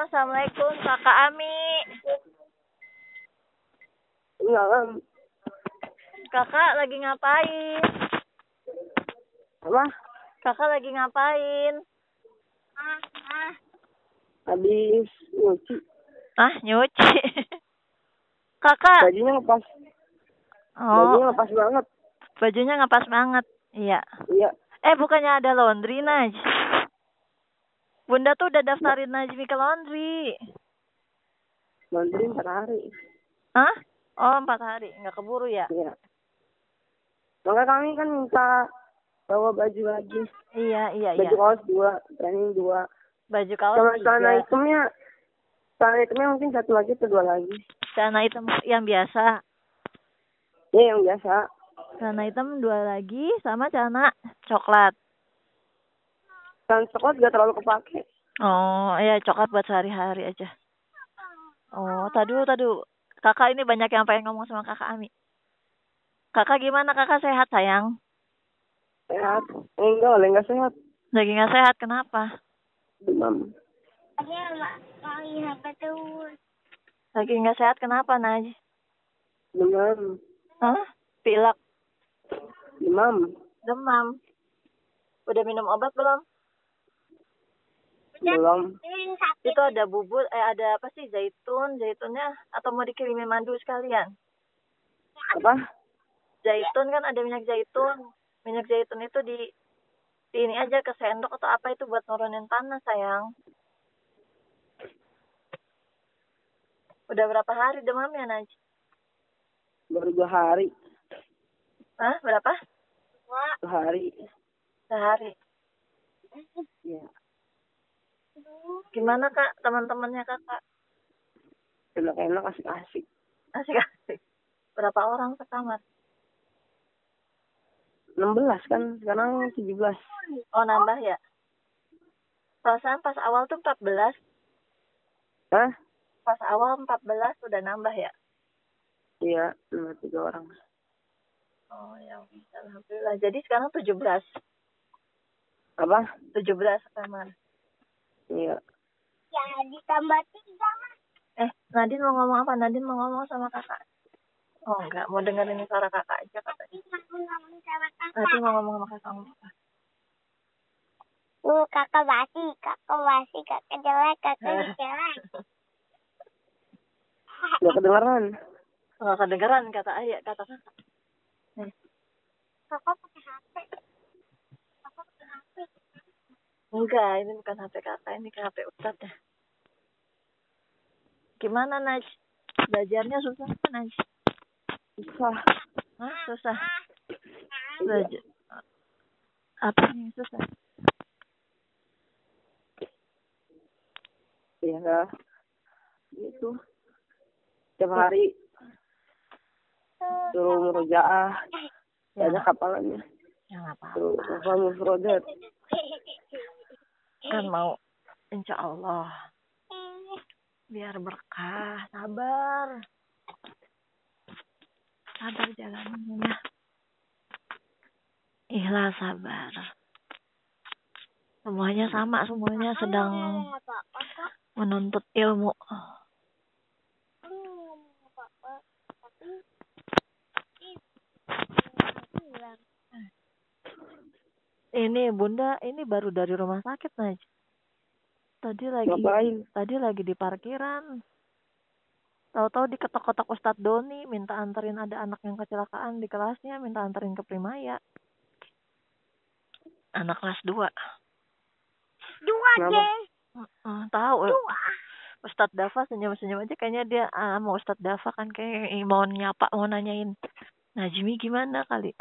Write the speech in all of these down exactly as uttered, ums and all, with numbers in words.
Assalamualaikum Kakak Ami. Iya kan. Kakak lagi ngapain? Apa? Kakak lagi ngapain? Habis nyuci. Ah, nyuci. Kakak. Bajunya ngepas. Oh. Bajunya ngepas banget. Bajunya ngepas banget. Iya. Iya. Eh, bukannya ada laundry, Naj? Bunda tuh udah daftarin Najmi ke laundry. Laundry empat hari. Hah? Oh, empat hari. Nggak keburu ya? Iya. Maka kami kan minta bawa baju lagi. Iya, iya, baju iya. Baju kaos dua, training dua. Baju kaos Sama tiga. celana hitamnya, celana hitamnya mungkin satu lagi atau dua lagi. Celana hitam yang biasa. Iya, yang biasa. Celana hitam dua lagi, sama celana coklat. Celana coklat gak terlalu kepake. Oh, iya, coklat buat sehari-hari aja. Oh, tadu, tadu. Kakak ini banyak yang pengen ngomong sama Kakak Ami. Kakak gimana? Kakak sehat, sayang? Sehat? Eh, enggak, oleh enggak sehat. Lagi nggak sehat, kenapa? Demam. Lagi nggak sehat, kenapa, Naj? Demam. Hah? Pilek? Demam. Demam. Udah minum obat belum? Belum. Itu ada bubur, eh ada apa sih, zaitun, zaitunnya, atau mau dikirimin mandu sekalian? Apa? Zaitun kan ada minyak zaitun. Minyak zaitun itu di, di ini aja ke sendok atau apa itu buat nurunin panas, sayang. Udah berapa hari demamnya, Naj? Baru dua hari. Hah? Berapa? Dua hari. Sehari. Iya. Gimana, Kak? Teman-temannya Kakak? Enak-enak, asik-asik. Asik-asik. Berapa orang sekamar? enam belas kan, sekarang tujuh belas. Oh, nambah ya? Perasaan pas awal tuh empat belas. Hah? Pas awal empat belas udah nambah ya? Iya, cuma tiga orang. Oh, ya. Alhamdulillah. Jadi sekarang tujuh belas. Apa? tujuh belas sekamar. Iya. Ya, ditambah tiga, Mas. Eh, Nadine mau ngomong apa? Nadine mau ngomong sama kakak. Oh, enggak. Mau dengerin suara kakak aja katanya. Nadine mau ngomong sama kakak. Apa? Uh, kakak basi, kakak basi, kakak jelek, kakak jelek. Gak kedengeran. Nggak kedengeran kata ayah, kata kakak. Nih. Kakak pakai H P. Kakak pakai H P. Enggak, ini bukan H P kakak, ini H P Ustadz ya. Gimana, Naj? Belajarnya susah kan, Naj? Susah. Hah? Susah? Belajar. Apa yang susah? Iya. Gitu. Tiap hari suruh murojaah. Ya, Ada kapalannya. ya nggak apa-apa. Suruh hafal mufrodat. Kan mau, insya Allah. Biar berkah, sabar. Sabar jalannya. Ikhlas, sabar. Semuanya sama, semuanya sedang menuntut ilmu. Ini Bunda, ini baru dari rumah sakit, Naj. Tadi lagi Ngapain? Tadi lagi di parkiran. Tahu-tahu diketok-ketok Ustadz Doni, minta anterin, ada anak yang kecelakaan di kelasnya, minta anterin ke Primaya. Anak kelas dua. Dua, deh. Uh, tahu. Dua. Ustadz Dafa senyum-senyum aja, kayaknya dia ah, mau Ustadz Dafa kan kayak mau nyapa, mau nanyain Najmi gimana kali.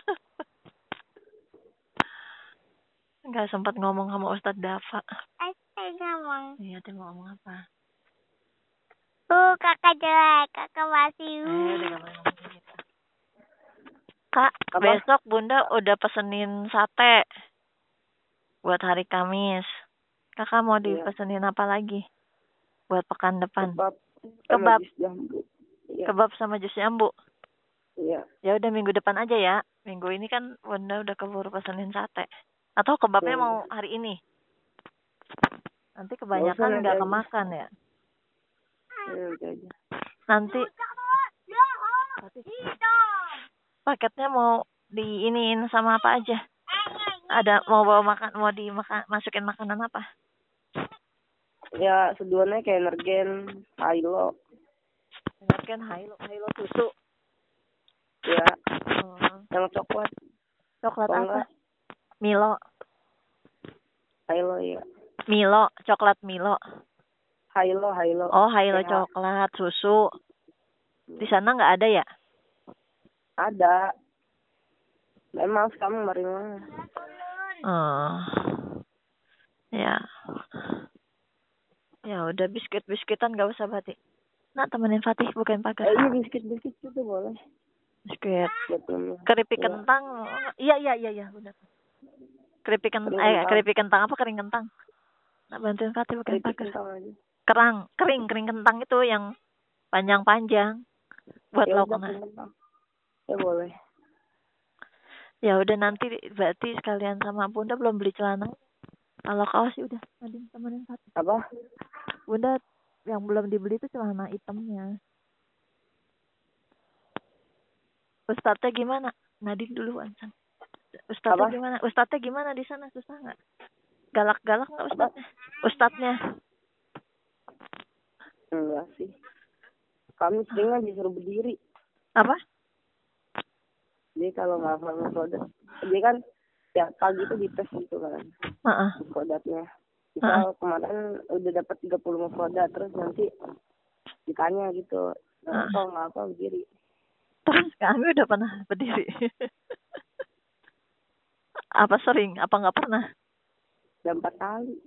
Nggak sempat ngomong sama Ustadz Dafa. Eh, ngomong. Iya, dia mau ngomong apa? Uh, kakak jelek, kakak basi. Eh, udah gak boleh ngomong gitu. Kak, Apa? besok Bunda udah pesenin sate buat hari Kamis. Kakak mau dipesenin iya. Apa lagi? Buat pekan depan. Kebab. Kebab. Jus jambu. Iya. Kebab sama jus jambu. Iya. Ya udah minggu depan aja ya. Minggu ini kan Bunda udah keburu pesenin sate. Atau kebabnya Ya, mau hari ini? Nanti Nggak usah, kebanyakan nanti nggak aja. kemakan ya. Ya, nanti aja. Nanti paketnya mau diiniin sama apa aja? Ada mau bawa makan, mau dimakan, masukin makanan apa? Ya seduhannya kayak energen, Hilo, Kan Hilo, Hilo susu. ya Oh, yang coklat. coklat Kalau apa? enggak, Milo. Hilo ya. Milo, coklat Milo. Hilo, Hilo. Oh, Hilo T H. coklat, susu. Di sana nggak ada ya? Ada. Memang kamu mari mana? Oh. Ya. Ya udah biskuit-biskuitan nggak usah berarti. Nah, temenin Fatih bukain pagar. Eh, iya biskuit-biskuit itu boleh. Biskuit. Buat minum. Keripik Iya. kentang. Iya, iya, iya, iya, benar. Keripik kentang, Kering eh kentang. keripik kentang apa kering kentang? Nah, bantuin Fatih bukain Keripik pagar. kentang aja. Kerang, kering, kering kentang itu yang panjang-panjang buat Ya lauk udah nah. kering kentang. Ya boleh. Ya udah nanti berarti sekalian sama Bunda belum beli celana. Kalau kaos sih udah, Nadine temenin Fatih. Apa? Bunda yang belum dibeli itu celana hitamnya. Ustadznya gimana? Nadine dulu Ansan. Ustadznya Apa? gimana? Ustadznya gimana di sana? Susah nggak? Galak-galak nggak Apa? ustadznya? Ustadznya? Enggak sih. Kami seringnya disuruh berdiri. Apa? Jadi kalau nggak hafal mufrodat, jadi kan ya pagi itu dites gitu kan Heeh. mufrodatnya. Misal kemarin udah dapat tiga puluh mufrodat, terus nanti ditanya gitu. Nah, kalau nggak apa berdiri. Terus kami udah pernah berdiri. Apa sering? Apa nggak pernah? Udah empat kali.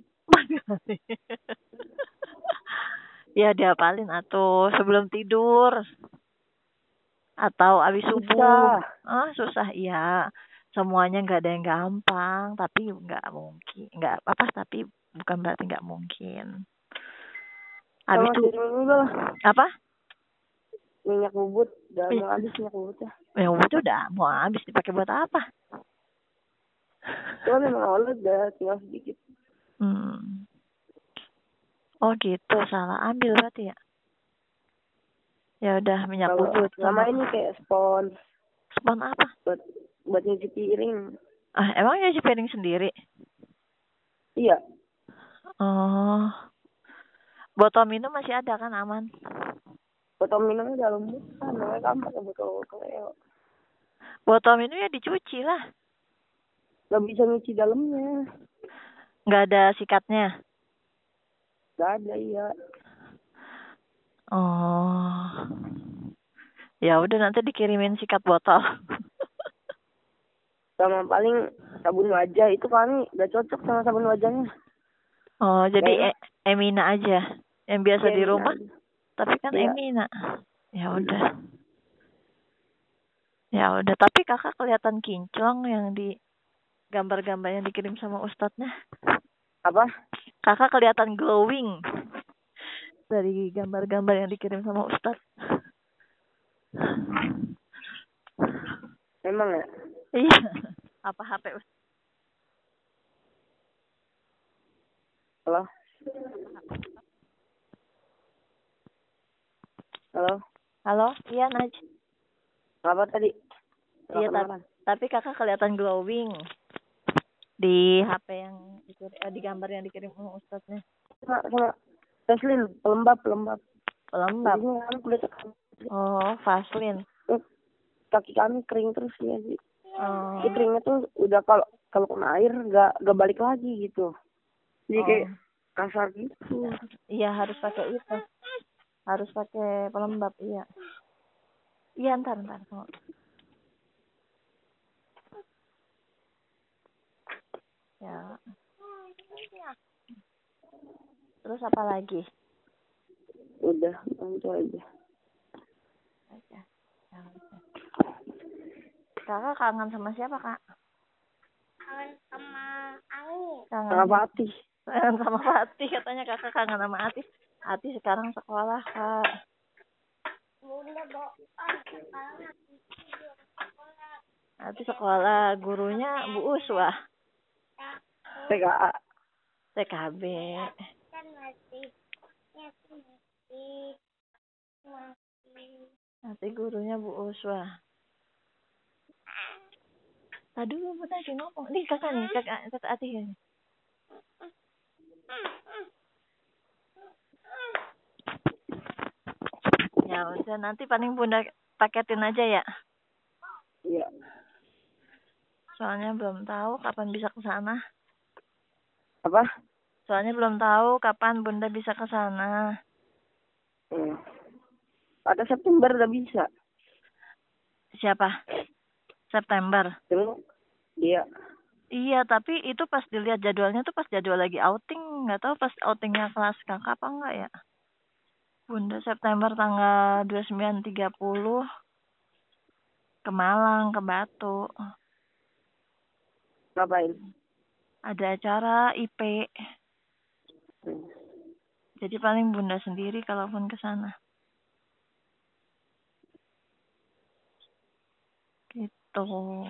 Ya diapalin atau sebelum tidur atau abis subuh. Susah. Ah susah iya. Semuanya nggak ada yang gampang, tapi nggak mungkin, nggak apa tapi bukan berarti nggak mungkin. Abis Sama itu kirim udah lah. apa? Minyak bubut udah Min- mau habis minyak bubutnya. Yang itu udah mau habis dipakai buat apa? Cuma memang awalnya udah tinggal sedikit. Hmm. Oh gitu, salah ambil berarti ya. Ya udah minyak Kalau bubut selama sama ini kayak spons spon apa? buat buat nyuci piring. Ah, emang nyuci piring sendiri? Iya. Oh. Botol minum masih ada kan aman? Botol minumnya dalam bukan, namanya kan pakai botol Cleo. Botol minum ya dicuci lah. Gak bisa nyuci dalamnya. Nggak ada sikatnya. Gak ada, iya. Oh. Ya udah nanti dikirimin sikat botol. Sama paling sabun wajah itu kami gak cocok sama sabun wajahnya. Oh, jadi Gak e- Emina aja yang biasa Iya, di Emina rumah. aja. Tapi kan Iya. Emina. Ya udah. Ya udah, tapi kakak kelihatan kinclong yang di gambar-gambar yang dikirim sama ustadznya. Apa? Kakak kelihatan glowing dari gambar-gambar yang dikirim sama ustadz. Emang ya? Iya. Apa H P ustadz? Halo? Halo? Halo? Iya, Naj. Apa tadi? Iya, tapi, tapi kakak kelihatan glowing di H P yang dikirim, eh, di gambar yang dikirim sama ustadznya. Sama, sama. Vaseline, pelembab, pelembab. Pelembab. Ini kami kulit Oh, Vaseline. kaki kami kering terus ya sih. Oh. Jadi keringnya tuh udah kalau kalau kena air nggak nggak balik lagi gitu. Jadi Oh. kayak kasar gitu. Iya, harus pakai itu. Harus pakai pelembab, iya. Iya, ntar, ntar. Oh. Ya. Terus apa lagi? Udah, itu aja. Aja. Ya, udah. Kakak kangen sama siapa, Kak? Kangen sama Ani. Kangen Sama Fatih. Kangen sama Fatih, katanya kakak kangen sama Ati. Ati sekarang sekolah, Kak. Bunda doa sekarang Ati sekolah. Ati sekolah, gurunya Bu Uswah. T K A. T K B. Nanti gurunya Bu Uswa. Tadi dulu Bunda lagi ngomong. Nih kakak nih, kakak, kakak Ati nih. Ya udah, nanti paling Bunda paketin aja ya. Iya. Soalnya belum tahu kapan bisa ke sana. Apa? Soalnya belum tahu kapan Bunda bisa ke sana. Hmm. Pada September udah bisa. Siapa? September. Tunggu. Iya. Iya, tapi itu pas dilihat jadwalnya tuh pas jadwal lagi outing. Nggak tahu pas outingnya kelas kakak apa enggak ya. Bunda September tanggal dua puluh sembilan tiga puluh ke Malang, ke Batu. Ngapain? Ada acara I P. Hmm. Jadi paling Bunda sendiri kalaupun ke sana. Gitu.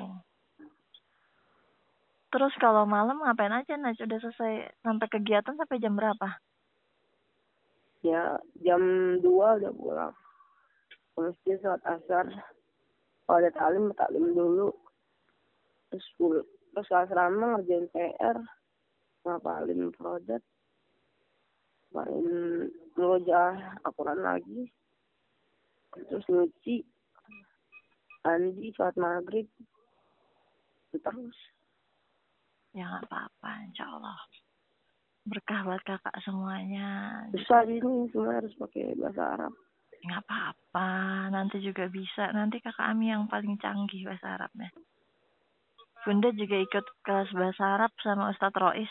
Terus kalau malam ngapain aja, Naj? Udah selesai sampai kegiatan sampai jam berapa? Ya, jam dua udah pulang. Mesti sholat asar. Kalau ada taklim, taklim dulu. Terus pul- terus asrama ngerjain P R. Ngapalin project. Main ngerujah Al-Quran lagi. Terus nyuci. Mandi, sholat maghrib. Terus. Ya nggak apa-apa, insya Allah. Berkah buat kakak semuanya. Susah di sini, semua harus pakai bahasa Arab. Nggak apa-apa, nanti juga bisa. Nanti kakak Ami yang paling canggih bahasa Arabnya. Bunda juga ikut kelas bahasa Arab sama Ustadz Rois.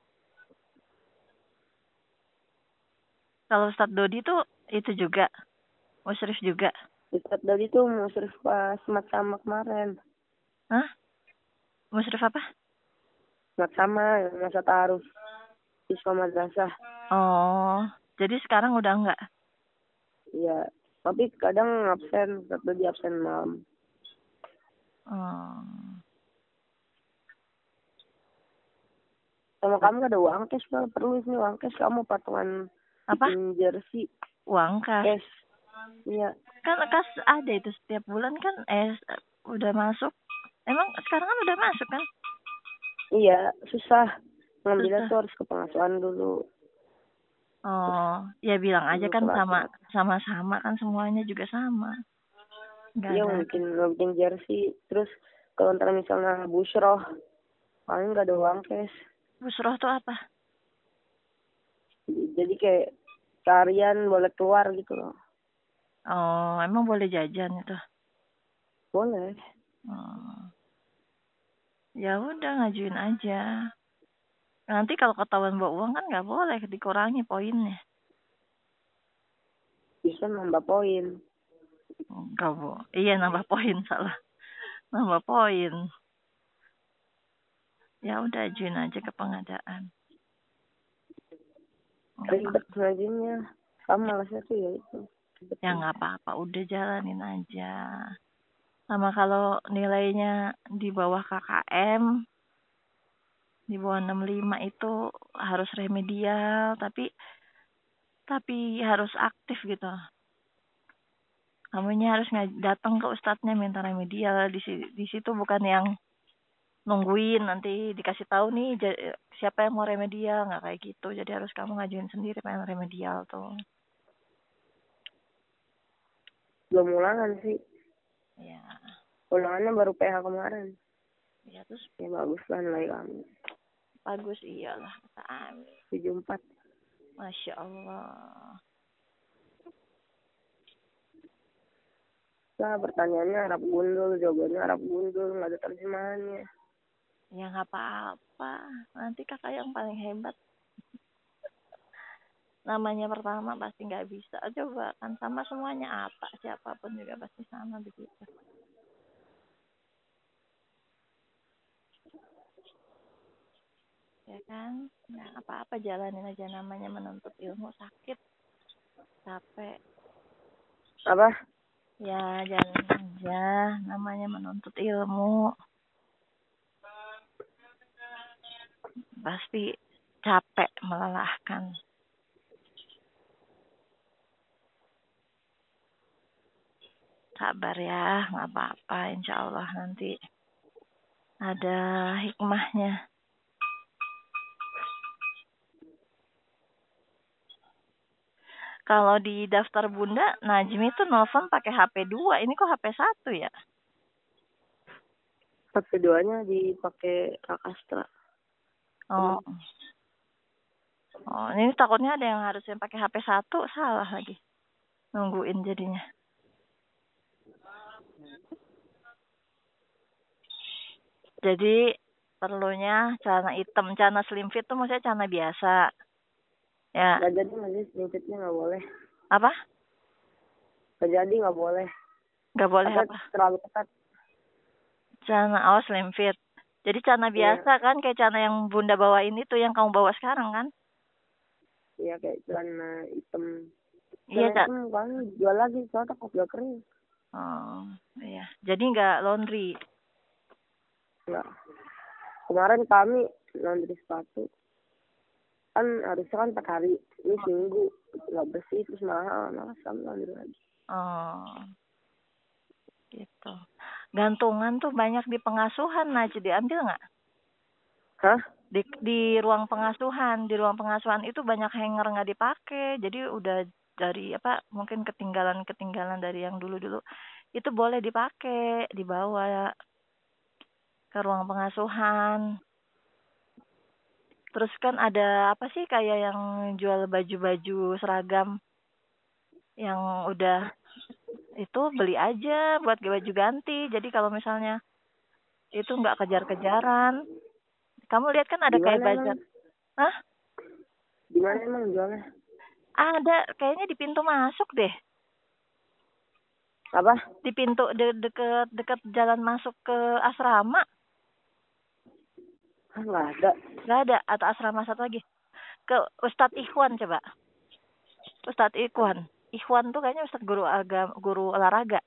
Kalau Ustadz Dodi tuh itu juga, musyrif juga. Ustadz Dodi tuh musyrif pas mat sama kemarin. Hah? Musyrif apa? Mat sama, masa taruh. Siswa madrasah. Oh, jadi sekarang udah enggak? Iya, tapi kadang absen, Ustadz Dodi absen malam. Hmm. Sama kamu gak ada uang cash, Bang. Perlu sih uang cash, kamu patungan Apa? bikin jersey. Uang kas. Cash. Iya. Kan kas ada itu setiap bulan kan, eh udah masuk. Emang sekarang kan udah masuk kan? Iya, susah. Ngambilnya Susah. tuh harus ke pengasuhan dulu. Oh, ya bilang aja kan Terus sama sholat. sama-sama kan semuanya juga sama. Nggak Iya, ada. mungkin bikin jersey. Terus kalau ntar misalnya busroh, paling gak ada uang cash. Busroh tuh apa? Jadi kayak tarian boleh keluar gitu loh. Oh, emang boleh jajan itu? Boleh. Oh. Ya udah ngajuin aja. Nanti kalau ketahuan bawa uang kan nggak boleh, dikurangi poinnya. Bisa nambah poin. Enggak, Bu. Iya, nambah poin, salah. Nambah poin. Ya udah ajuin aja ke pengadaan. Ribet ngajinya. Kamu malasnya tuh ya itu. Ribet. Ya nggak apa-apa, udah jalanin aja. Sama kalau nilainya di bawah K K M, di bawah enam puluh lima itu harus remedial, tapi tapi harus aktif gitu. Kamunya harus datang ke ustadznya minta remedial. Di, di situ bukan yang nungguin nanti dikasih tahu nih siapa yang mau remedial, nggak kayak gitu. Jadi harus kamu ngajuin sendiri pengen remedial tuh. Belum ulangan sih. Ya. Ulangannya baru P H kemarin. Ya terus. Ya bagus lah nilai kami. Bagus iyalah. Amin. tujuh puluh empat. Masya Allah. Nah, pertanyaannya Arab gundul, jawabannya Arab gundul, nggak ada terjemahannya. Ya nggak apa-apa. Nanti kakak yang paling hebat. Namanya pertama pasti nggak bisa. Coba kan sama semuanya apa. Siapapun juga pasti sama begitu. Ya kan? Nah, apa-apa jalanin aja, namanya menuntut ilmu, sakit, capek. Apa? Ya, jalanin aja, namanya menuntut ilmu. Pasti capek, melelahkan. Sabar ya, nggak apa-apa. Insya Allah nanti ada hikmahnya. Kalau di daftar Bunda, Najmi itu nelfon pakai H P dua. Ini kok H P satu ya? H P duanya dipakai Kak Astra. Oh. Oh, ini takutnya ada yang harusnya pakai H P satu, salah lagi. Nungguin jadinya. Jadi perlunya celana hitam, celana slim fit tuh maksudnya celana biasa. Ya. Gak jadi nanti slim fitnya nggak boleh. Apa? Gak jadi nggak boleh. Gak boleh Karena apa? terlalu ketat. Celana oh slim fit. Jadi celana biasa Iya. kan, kayak celana yang Bunda bawain itu yang kamu bawa sekarang kan? Iya kayak celana hitam. Iya, Celana hitam kan jual lagi soalnya takut gak kering. Oh, iya. Jadi nggak laundry. Enggak. Kemarin kami laundry sepatu. Kan harusnya kan empat hari. Ini seminggu. Nggak bersih terus mahal. Malas kami laundry lagi. Oh. Gitu. Gantungan tuh banyak di pengasuhan, Najib, diambil nggak? Hah? Di, di ruang pengasuhan, di ruang pengasuhan itu banyak hanger nggak dipakai. Jadi udah dari apa? Mungkin ketinggalan-ketinggalan dari yang dulu-dulu. Itu boleh dipakai, dibawa ke ruang pengasuhan. Terus kan ada apa sih kayak yang jual baju-baju seragam yang udah itu beli aja buat baju ganti. Jadi kalau misalnya itu nggak kejar-kejaran. Kamu lihat kan ada kayak Gimana bazar. emang? Hah? Gimana emang jualnya? Ada kayaknya di pintu masuk deh. Apa? Di pintu de deket deket jalan masuk ke asrama. Ah, nggak ada. Nggak ada, atau asrama satu lagi. Ke Ustadz Ikhwan coba. Ustadz Ikhwan. Ikhwan tuh kayaknya Ustadz guru agama, guru olahraga.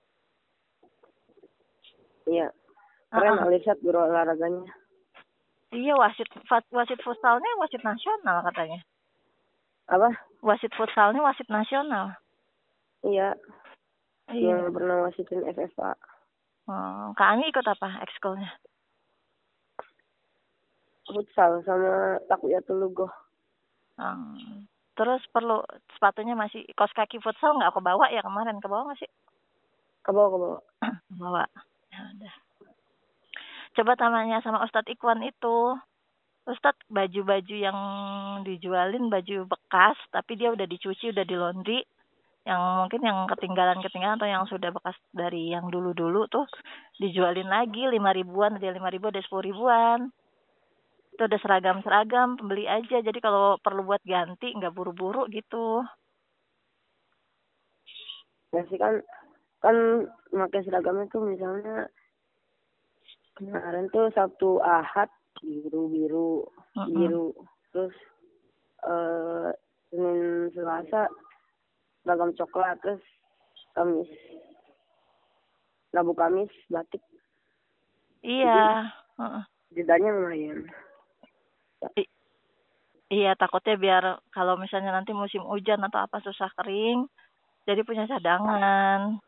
Iya. Keren Uh-uh. Alisat guru olahraganya. Iya, wasit wasit futsalnya wasit nasional katanya. Apa? Wasit futsalnya wasit nasional. Iya. Iya. Yang pernah wasitin F F A. Oh, Kak Ami ikut apa ekskulnya? Futsal sama Takuyatul Lugoh. Hmm. Terus perlu sepatunya masih kaos kaki futsal nggak aku bawa ya kemarin, ke bawah nggak sih? Ke bawah, ke bawah. Bawa. Ya udah. Coba tanya sama Ustadz Ikhwan itu. Ustadz, baju-baju yang dijualin baju bekas tapi dia udah dicuci, udah di laundry, yang mungkin yang ketinggalan-ketinggalan atau yang sudah bekas dari yang dulu-dulu tuh dijualin lagi lima ribuan, ada lima ribu, ada sepuluh ribuan. Itu ada seragam-seragam, beli aja. Jadi kalau perlu buat ganti nggak buru-buru gitu. Ya sih kan kan pakai seragamnya tuh misalnya kemarin tuh Sabtu Ahad biru biru Mm-mm. biru terus eh Senin Selasa seragam coklat terus Kamis Rabu Kamis batik. Iya. Uh-uh. Jedanya lumayan. I- iya, takutnya biar kalau misalnya nanti musim hujan atau apa susah kering, jadi punya cadangan.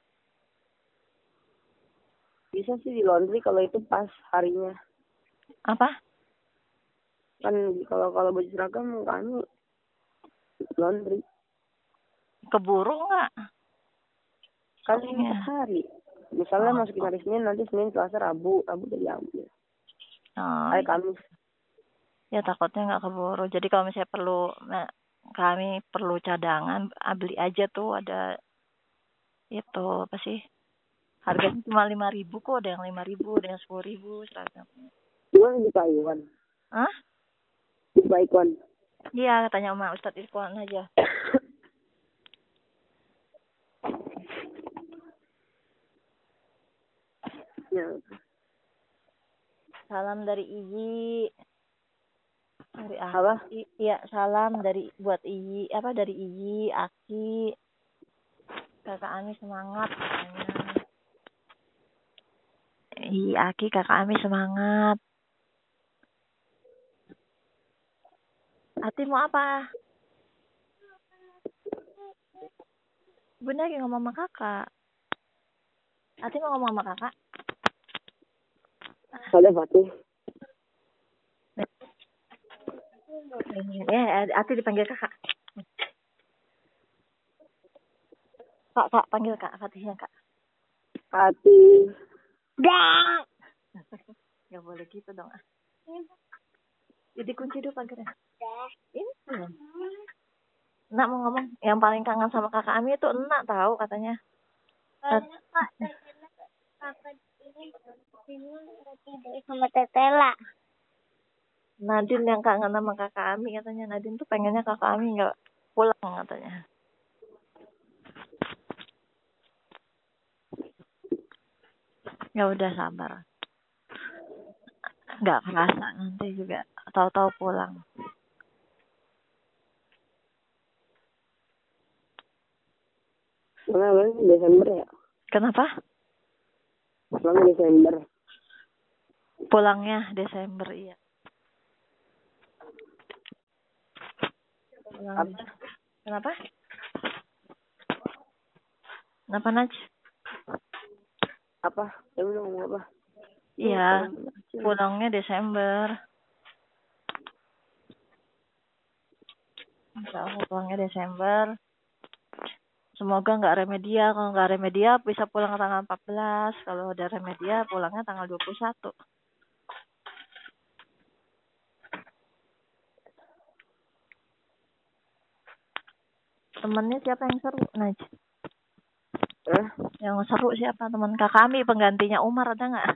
Bisa sih di laundry kalau itu pas harinya. Apa? Kan kalau kalau baju seragam kami laundry. Keburu nggak? Kan Iya. empat hari. Misalnya Oh. masukin hari Senin, nanti Senin, Selasa, Rabu, Rabu udah diambil. Oh, Hari Kamis. ya takutnya nggak keburu. Jadi kalau misalnya perlu, nah, kami perlu cadangan, ah, beli aja tuh ada itu apa sih? Harganya cuma lima ribu kok, ada yang lima ribu, ada yang sepuluh ribu seragamnya. Gimana di Taiwan? Hah? Di Taiwan. Iya, tanya sama Ustadz Irfan aja. Ya. Salam dari Iyi. Dari Aki. Apa? Iya, salam dari buat Iyi, apa dari Iyi, Aki. Kakak Ami semangat katanya. Iyi, Aki, Kakak Ami semangat. Ati mau apa? Bunda lagi ngomong sama kakak. Ati mau ngomong sama kakak? Ada Fatih. Ya, Ati dipanggil kakak. Kak, kak, panggil kak, Fatihnya kak. Fatih. Dah. Gak boleh gitu dong. Ah. Jadi kunci dulu pagarnya. Ini belum. Nak mau ngomong, yang paling kangen sama kakak Ami itu enak tahu katanya. Soalnya Kak Tetela kakak ini ini tidur sama Tetela. Nadine yang kangen sama kakak Ami katanya. Nadine tuh pengennya kakak Ami nggak pulang katanya. Ya udah sabar. Nggak kerasa nanti juga tahu-tahu pulang. Mana bang? Desember ya? Kenapa? Pulang Desember. Pulangnya Desember iya. Pulang Apa? Desember. Kenapa? Kenapa Naj? Apa? Kamu mau ngomong apa? Iya, pulangnya Desember. Insya Allah pulangnya Desember. Semoga nggak remedial. Kalau nggak remedial bisa pulang tanggal empat belas. Kalau udah remedial pulangnya tanggal dua puluh satu. Temennya siapa yang seru, Naj? Eh? Yang seru siapa? Teman kakak kami penggantinya Umar ada nggak?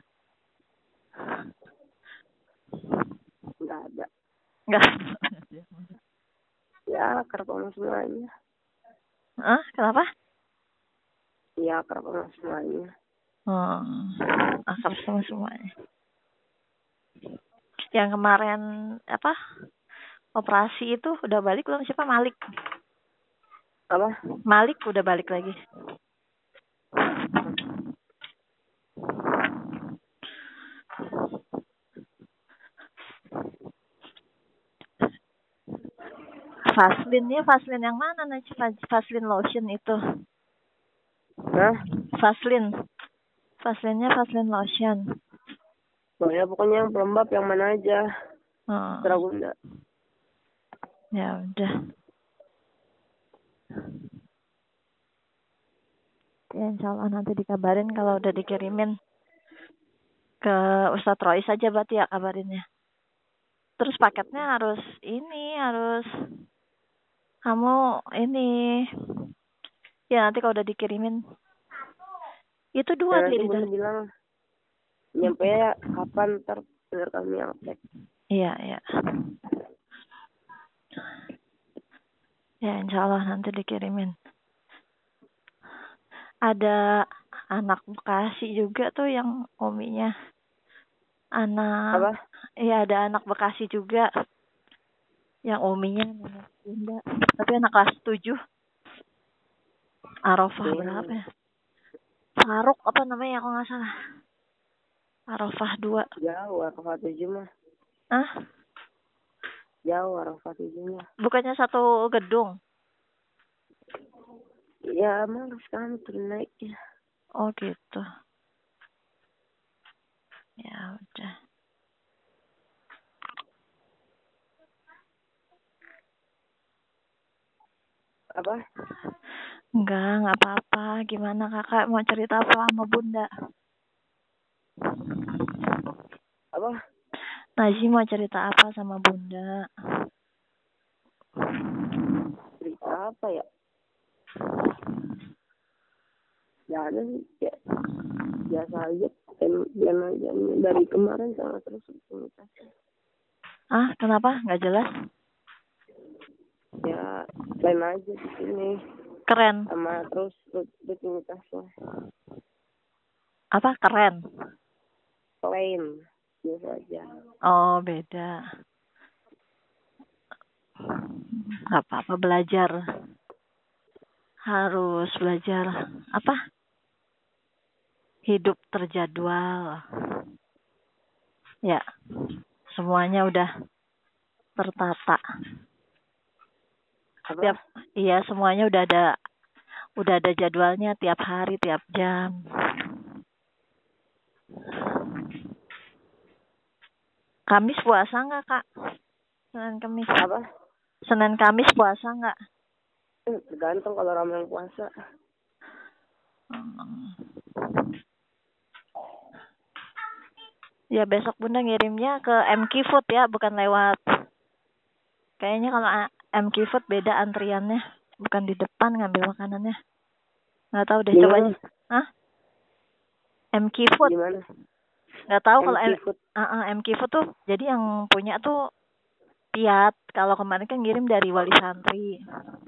Nggak ada. Nggak. Ya, akrab sama semuanya. Hah? Kenapa? Ya, akrab sama semuanya. Hmm, akrab sama semuanya. Yang kemarin apa? Operasi itu udah balik belum siapa? Malik. Apa? Malik udah balik lagi. Vaseline-nya Vaseline yang mana Naj? Vaseline lotion itu. Hah? Vaseline. Vaseline-nya Vaseline lotion. Oh ya, pokoknya yang pelembab yang mana aja. Hmm. Terus Bunda. Ya udah. Ya insya Allah nanti dikabarin kalau udah dikirimin ke Ustadz Rois aja berarti ya kabarinnya. Terus paketnya harus ini harus kamu ini ya nanti kalau udah dikirimin itu dua Ya, nanti di Bunda bilang nyampe ya kapan ntar biar kami yang cek. Iya iya. Ya insya Allah nanti dikirimin. Ada anak Bekasi juga tuh yang ominya. Anak. Apa? Iya ada anak Bekasi juga. Yang ominya anak Bunda. Tapi anak kelas tujuh. Arafah Hmm. berapa ya? Faruk apa namanya aku nggak salah. Arafah dua. Jauh, Arafah tujuh mah. Hah? Jauh, Arafah tujuh mah. Bukannya satu gedung? Ya, malas kan turun naiknya. Oh gitu. Ya udah. Apa? Enggak, enggak apa-apa. Gimana kakak mau cerita apa sama Bunda? Apa? Najih mau cerita apa sama Bunda? Cerita apa ya? Ya ada sih, ya biasa aja. Dan dan aja dari kemarin sangat terus rutinitas. Ah, kenapa? Nggak jelas? Ya, lain aja di sini. Keren. Sama terus rutinitasnya. Apa? Keren? Plain. Biasa aja. Oh, beda. Nggak apa-apa belajar. Harus belajar. Apa? Hidup terjadwal. Ya, semuanya udah tertata. Apa? Tiap, iya semuanya udah ada, udah ada jadwalnya tiap hari, tiap jam. Kamis puasa nggak, Kak? Senin Kamis. Apa? Senin Kamis puasa nggak? Eh, tergantung kalau ramai yang puasa. Hmm. Ya besok Bunda ngirimnya ke M K Food ya, bukan lewat. Kayaknya kalau M K Food beda antriannya, bukan di depan ngambil makanannya. Nggak tahu deh, coba aja. Hah? M K Food. Gimana? Nggak tahu kalau M K Food. Uh, uh, M K Food tuh jadi yang punya tuh Piat. Kalau kemarin kan ngirim dari Wali Santri.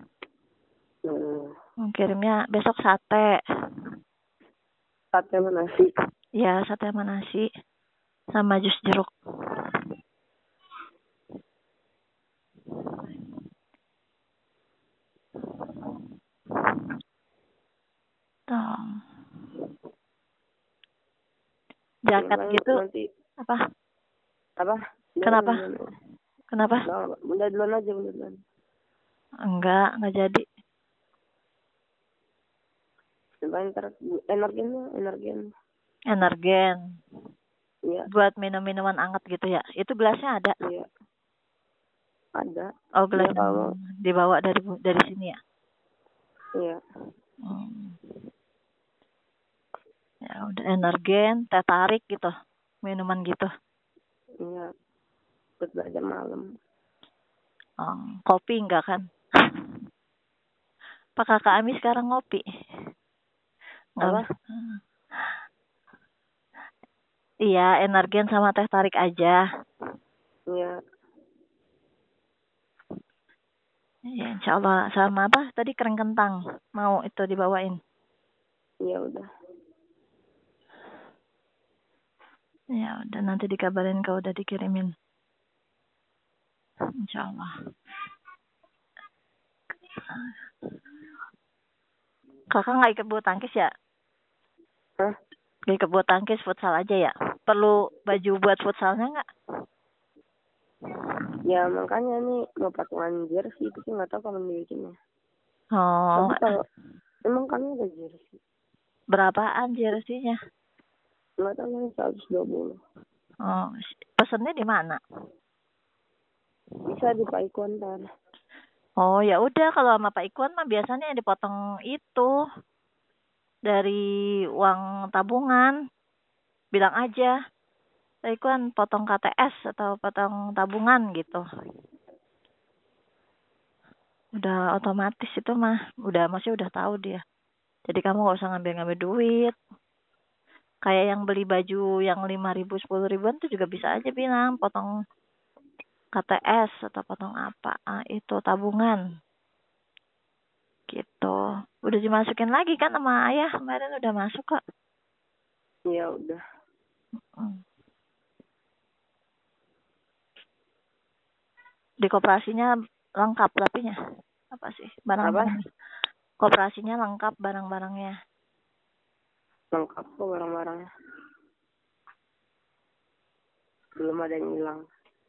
Hmm. Kirimnya besok sate. Sate sama nasi. Ya, sate sama nasi. Sama jus jeruk. Tuh. Jaket Nanti, gitu. Nanti. Apa? Apa? Kenapa? Duluan. Kenapa? Nah, bunda duluan aja, bunda duluan. Enggak, enggak jadi. Ntar energen, energen. Energen. Iya. Buat minum-minuman anget gitu ya. Itu gelasnya ada? Iya. Ada. Oh, gelas ya, kalau... dibawa dari dari sini ya? Iya. Hmm. Ya udah, energen, teh tarik gitu. Minuman gitu. Iya. Buat belajar malam. Oh, kopi enggak kan? Pak Kakak Ami sekarang ngopi? Apa? Iya, energen sama teh tarik aja. Iya. Ya, insya Allah. Sama apa? Tadi kering kentang. Mau itu dibawain? Iya udah. Ya udah, nanti dikabarin kalau udah dikirimin. Insya Allah. Kakak nggak ikut bulu tangkis ya? Hah? Nggak ikut bulu tangkis, futsal aja ya? Perlu baju buat futsalnya nggak? Ya makanya nih mau patungan jersey, tapi nggak tahu kapan dibikinnya. Oh. Tapi kalau emang kami ada jersey. Berapaan jersey-nya? Nggak tahu, yang seratus dua puluh. Oh, pesennya di mana? Bisa di Pak Ikwan ntar. Oh ya udah, kalau sama Pak Ikwan mah biasanya yang dipotong itu dari uang tabungan. Bilang aja, Pak Ikwan potong K T S atau potong tabungan gitu. Udah otomatis itu mah, udah masih udah tahu dia. Jadi kamu gak usah ngambil-ngambil duit. Kayak yang beli baju yang lima ribu, sepuluh ribuan tuh juga bisa aja bilang potong K T S atau potong apa. Ah, itu tabungan. Gitu. Udah dimasukin lagi kan sama ayah, kemarin udah masuk kok. Iya udah. Hmm. Di koperasinya lengkap tapinya. Apa sih? Barang-barang. Koperasinya lengkap barang-barangnya. Lengkap kok barang-barangnya. Belum ada yang hilang.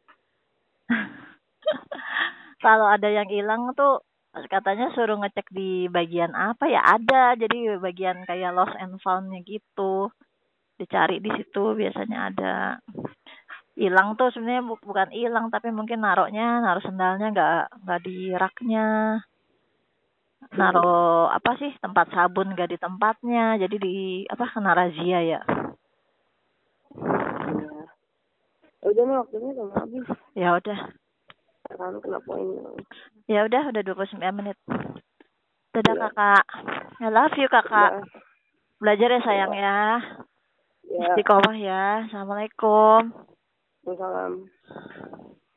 Kalau ada yang hilang tuh katanya suruh ngecek di bagian apa ya, ada. Jadi bagian kayak lost and found-nya gitu. Dicari di situ biasanya ada. Hilang tuh sebenarnya bu bukan hilang, tapi mungkin naroknya, naruh sendalnya nggak nggak di raknya. Naruh apa sih, tempat sabun nggak di tempatnya. Jadi di apa, kena razia ya. Ya udah nih, waktunya udah mau habis. Ya udah. Kan kena poin. Ya udah, udah dua puluh sembilan menit. Dadah ya. Kakak. I love you kakak. Ya. Belajar ya sayang ya. Ya. Istiqomah ya. Assalamualaikum. Waalaikumsalam.